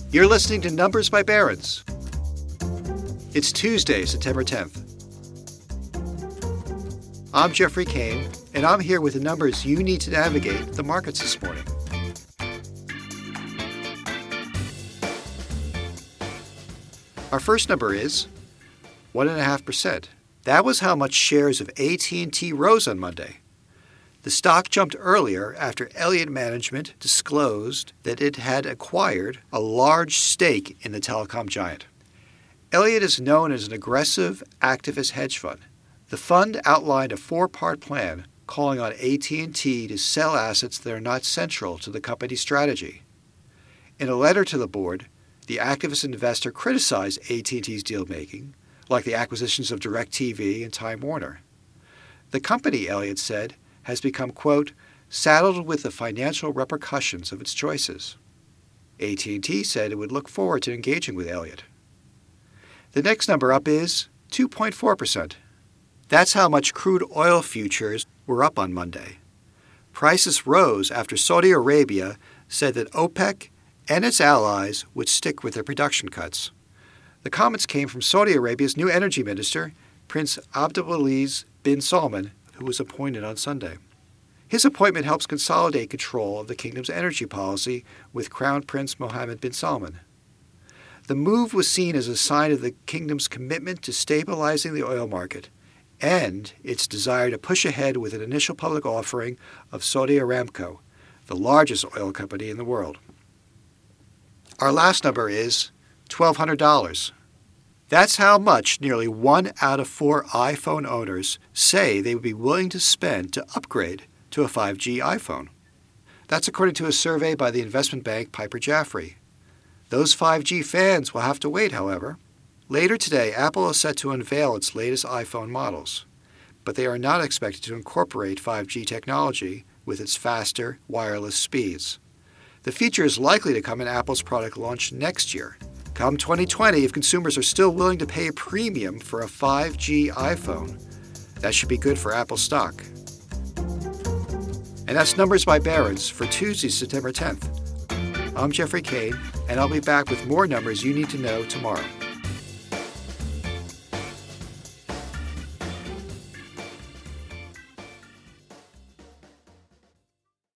You're listening to Numbers by Barron's. It's Tuesday, September 10th. I'm Jeffrey Kane, and I'm here with the numbers you need to navigate the markets this morning. Our first number is 1.5%. That was how much shares of AT&T rose on Monday. The stock jumped earlier after Elliott Management disclosed that it had acquired a large stake in the telecom giant. Elliott is known as an aggressive, activist hedge fund. The fund outlined a four-part plan calling on AT&T to sell assets that are not central to the company's strategy. In a letter to the board, the activist investor criticized AT&T's deal-making, like the acquisitions of DirecTV and Time Warner. The company, Elliott said, has become, quote, saddled with the financial repercussions of its choices. AT&T said it would look forward to engaging with Elliott. The next number up is 2.4%. That's how much crude oil futures were up on Monday. Prices rose after Saudi Arabia said that OPEC and its allies would stick with their production cuts. The comments came from Saudi Arabia's new energy minister, Prince Abdulaziz bin Salman, who was appointed on Sunday. His appointment helps consolidate control of the kingdom's energy policy with Crown Prince Mohammed bin Salman. The move was seen as a sign of the kingdom's commitment to stabilizing the oil market and its desire to push ahead with an initial public offering of Saudi Aramco, the largest oil company in the world. Our last number is $1,200. That's how much nearly 1 out of 4 iPhone owners say they would be willing to spend to upgrade to a 5G iPhone. That's according to a survey by the investment bank Piper Jaffray. Those 5G fans will have to wait, however. Later today, Apple is set to unveil its latest iPhone models, but they are not expected to incorporate 5G technology with its faster wireless speeds. The feature is likely to come in Apple's product launch next year. Come 2020, if consumers are still willing to pay a premium for a 5G iPhone, that should be good for Apple stock. And that's Numbers by Barron's for Tuesday, September 10th. I'm Jeffrey Kane, and I'll be back with more numbers you need to know tomorrow.